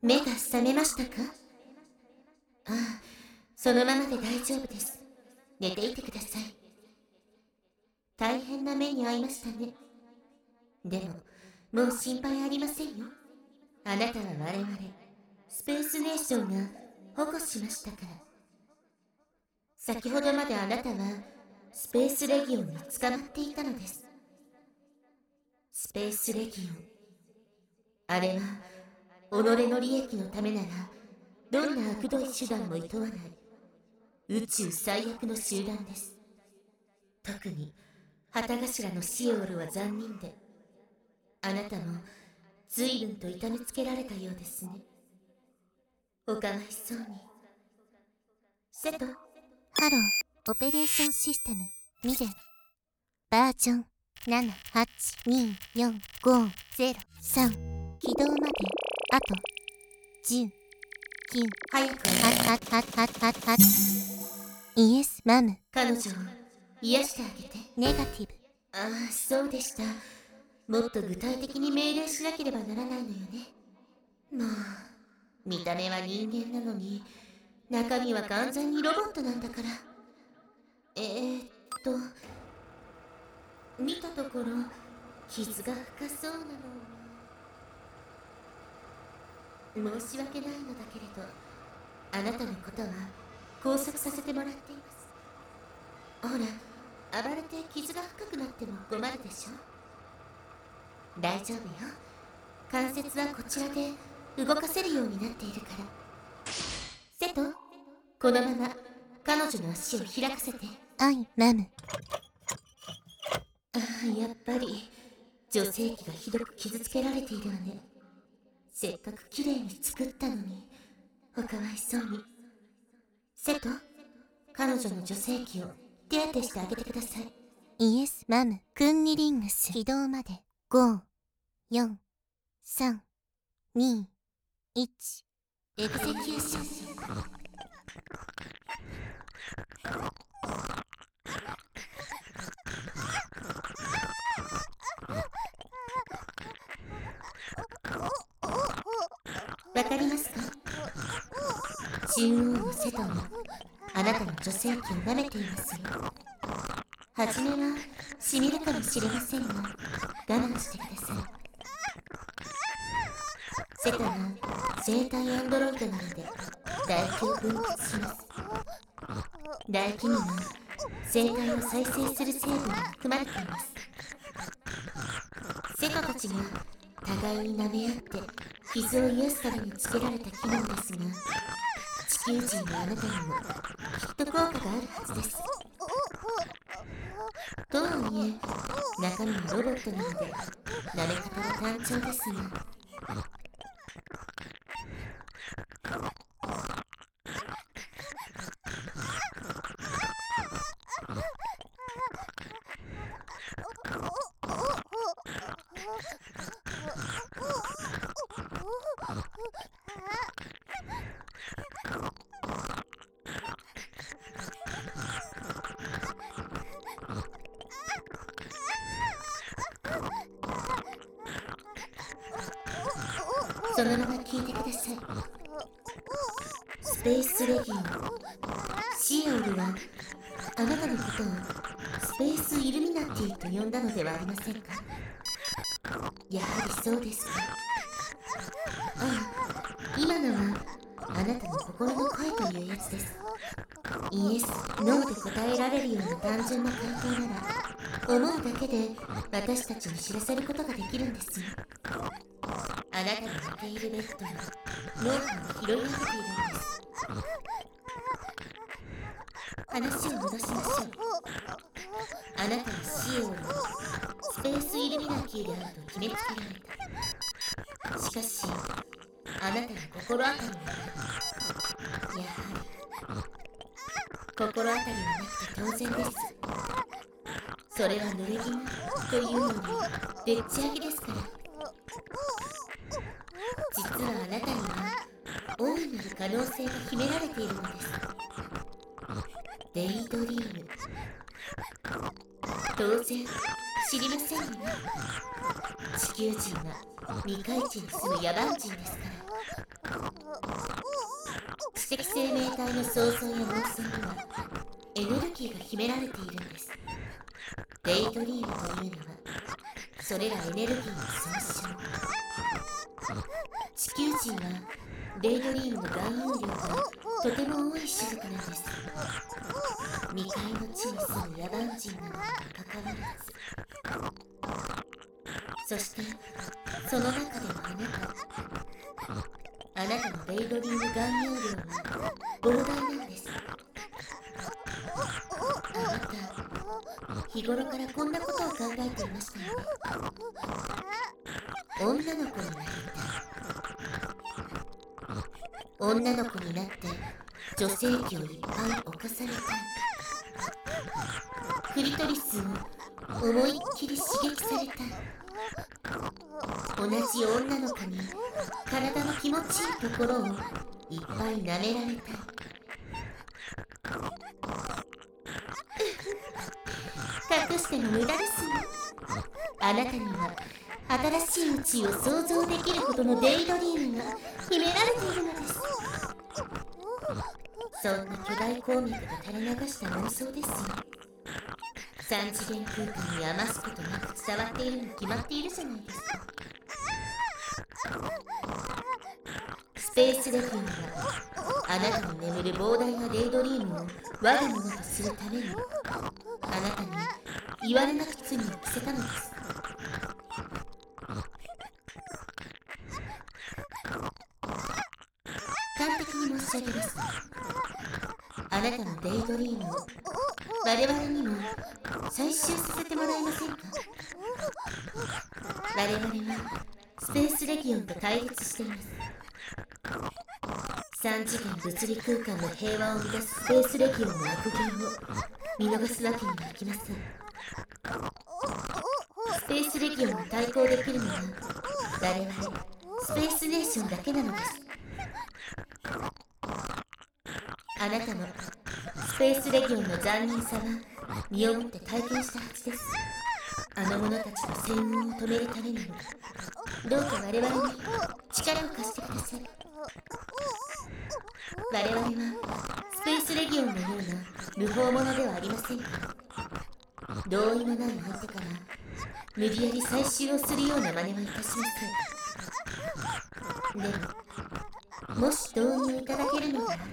目が覚めましたか？ああ、そのままで大丈夫です。寝ていてください。大変な目に遭いましたね。でも、もう心配ありませんよ。あなたは我々、スペースネーションが保護しましたから。先ほどまであなたは、スペースレギオンに捕まっていたのです。スペースレギオン。あれは、己の利益のためなら、どんな悪どい手段も厭わない、宇宙最悪の集団です。特に、旗頭のシオールは残忍で、あなたも随分と痛めつけられたようですね。おかわいそうに。セト。 ハロー、オペレーションシステムミレンバージョン7824503起動まであと10、9、 早くイエスマム。 彼女を癒してあげて。 ネガティブ。 ああ、そうでした。もっと具体的に命令しなければならないのよね。もう、見た目は人間なのに、中身は完全にロボットなんだから。見たところ、傷が深そうなの。申し訳ないのだけれど、あなたのことは拘束させてもらっています。ほら、暴れて傷が深くなっても困るでしょ。大丈夫よ。関節はこちらで動かせるようになっているから。セト、このまま彼女の足を開かせて。 アイマム。 ああ、やっぱり女性器がひどく傷つけられているわね。せっかくきれいに作ったのに、おかわいそうに。セト、彼女の女性器を手当てしてあげてください。 イエスマム。クンニリングス起動まで5、4、3、2、1。 エグゼキューション。わかりますか？中央のセトがあなたの女性器を舐めていますよ。はじめはしみるかもしれませんが、我慢してください。セトは生体アンドロイドなので唾液を分泌します。唾液には生体を再生する成分が含まれています。セトたちが互いに舐め合って傷を癒すためにつけられた機能ですが、地球人のあなたにもきっと効果があるはずです。とはいえ、中身はロボットなので舐め方は単調ですが。そのまま聞いてください。スペースレギオン、シオールはあなたのことをスペースイルミナティと呼んだのではありませんか？やはりそうですか。ああ、今のはあなたの心の声というやつです。イエス、ノーで答えられるような単純な回答なら、思うだけで私たちに知らせることができるんですよ。あなたが寝ているベッドにノートを拾い上げているんです。話を戻しましょう。あなたはシオールにスペースイルミナティであると決めつけられた。しかし、あなたの心当たりがある。やはり心当たりはなくて当然です。それは濡れ衣というよりでっち上げですから。実はあなたには大いなる可能性が秘められているのです。デイドリーム。当然知りませんよね。地球人は未開地に住む野蛮人ですから。 赤生命体の創造や妄想にはエネルギーが秘められているんです。デイドリームというのはそれらエネルギーの総称。地球人はデイドリームの含有量がとても多い種族なんです。未開の地に住む野蛮人なのにかかわらず、そしてその中でもあなたのデイドリーム含有量は膨大なんです。あなた、日頃からこんなことを考えていましたよね。女の子になりたい。女の子になって女性器をいっぱい侵されたい。クリトリスを思いっきり刺激されたい。同じ女の子に体の気持ちいいところをいっぱい舐められたい。隠しても無駄ですよ。あなたには新しい宇宙を想像できるほどのデイドリームが秘められているのです。そんな巨大鉱脈が垂れ流した妄想ですよ。三次元空間に余すことなく伝わっているに決まっているじゃないですか。スペースレフィンはあなたに眠る膨大なデイドリームを我が物とするためにあなたに言われなく罪を着せたのです。端的に申し上げます。あなたのデイドリームを我々にも採集させてもらえませんか。我々はスペースレギオンと対立しています。三次元物理空間の平和を乱すスペースレギオンの悪行を見逃すわけにはいきません。スペースレギオンに対抗できるのは我々スペースネーションだけなのです。あなたもスペースレギオンの残忍さは身をもって体験したはずです。あの者たちの戦運を止めるためにもどうか我々に力を貸してください。我々はスペースレギオンのような無法者ではありませんから、同意のない相手から無理やり採集をするような真似はいたしません。でももし同意いただけるのであれ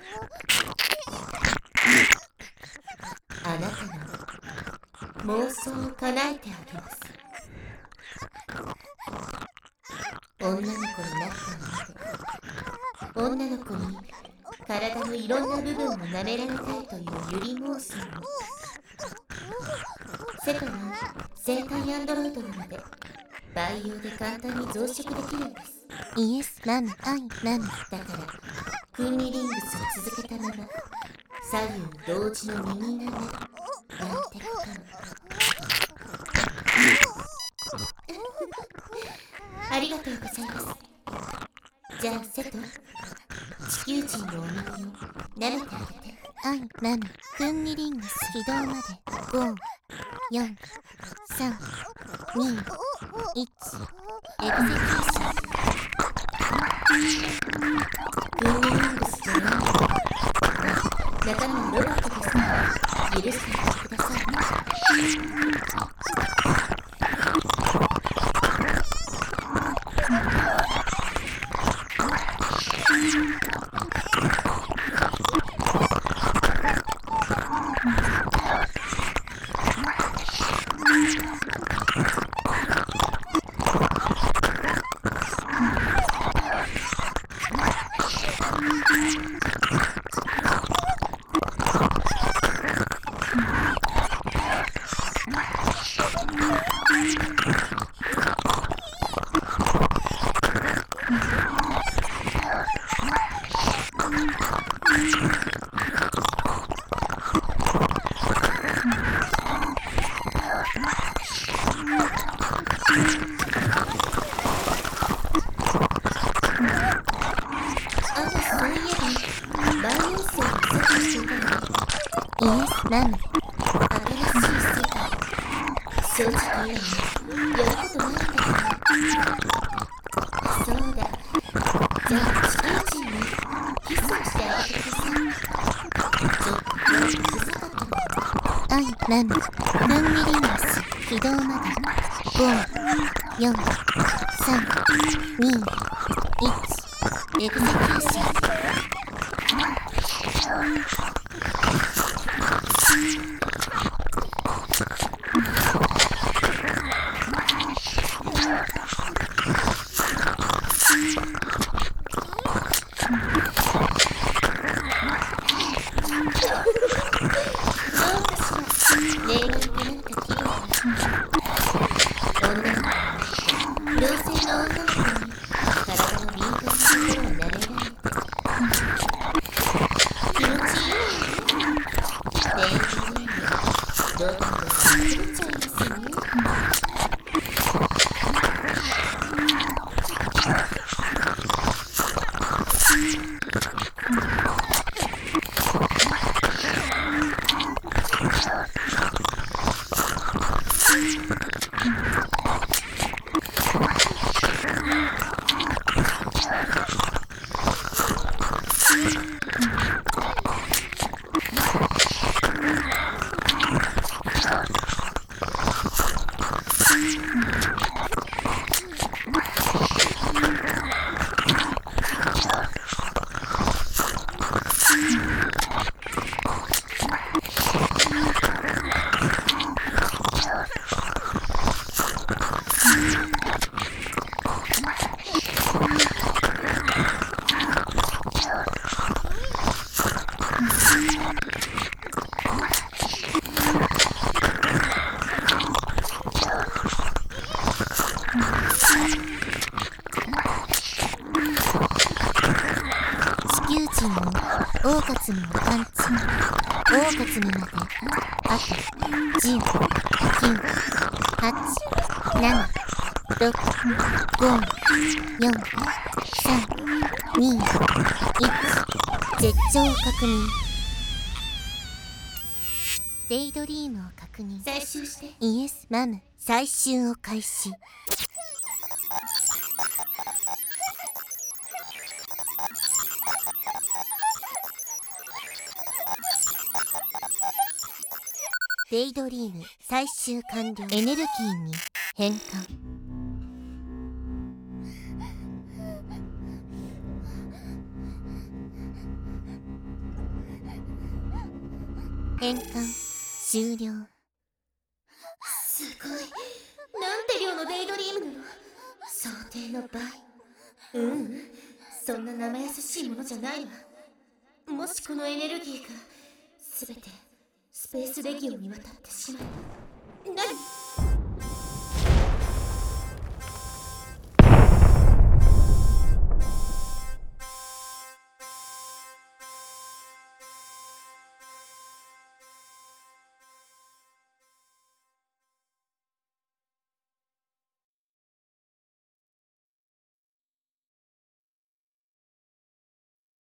ばあなたの妄想を叶えてあげます。女の子になったので女の子に体のいろんな部分を舐められたいというゆり妄想をセトは生体アンドロイドなので培養で簡単に増殖できるんです。 イエスラムアイラム。 だからクンニリングスを続けたまま左右同時の耳舐めなんてこともありがとうございます。じゃあセト、地球人のお耳を舐めてあげて。 アイラムクンニリングス起動まで5、4、3、2、1。エクセキューション。 クンニリングスじゃない。中身はロボットですから許してあげてください。 イエスラム。 正直今やることないんだけど。そうだ、じゃあ地球人にキスをしてあラム、分離リンガス、起動まで。5、4、3、2、1、エグゼキューション。 恋愛ってなんか綺麗だな。女の子は妖精の女の子に体の敏感なところを舐められて気持ちいいわよね。デイジーにどこか作れちゃいますね。 地球人のオオカツミを探知。オオカツミまであと10、9、8、7、6、5、4、3、2、1。絶頂を確認。デイドリームを確認。 採集して。 イエスマム。採集を開始。デイドリーム採集完了。エネルギーに変換。変換終了。 すごい。なんて量のデイドリームなの。想定の倍。そんな生優しいものじゃないわ。もしこのエネルギーが全てスペースレギオンに渡ってしまっ